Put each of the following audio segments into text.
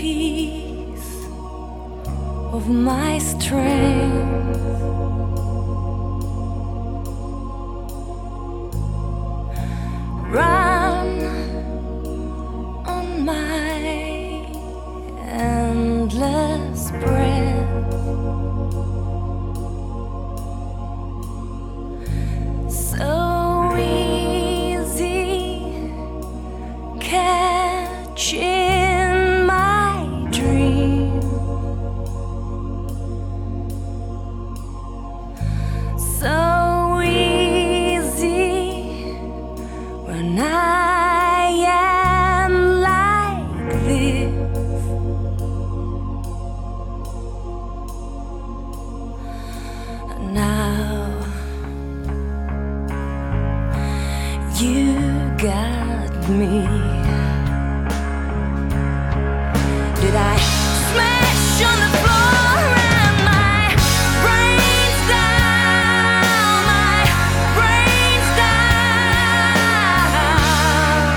piece of my strength. Run on my endless breath. So easy catching my dream. So easy when I am like this. Now you got me. Did I smash on the floor and my brain's down, my brain's down?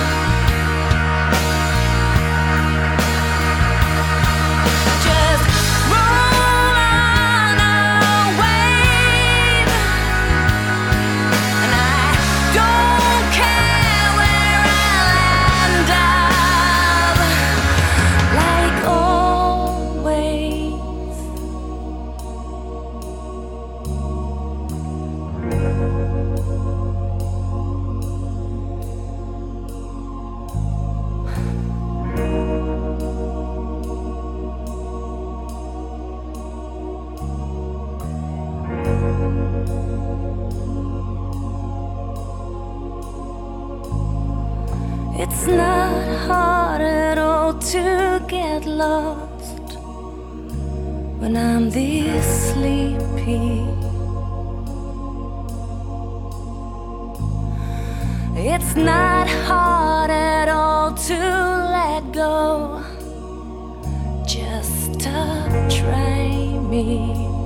Just roll on a wave, and I don't care where I'll end up. Like always, it's not hard at all to get lost when I'm this sleepy. It's not hard at all to let go. Just stop trying me.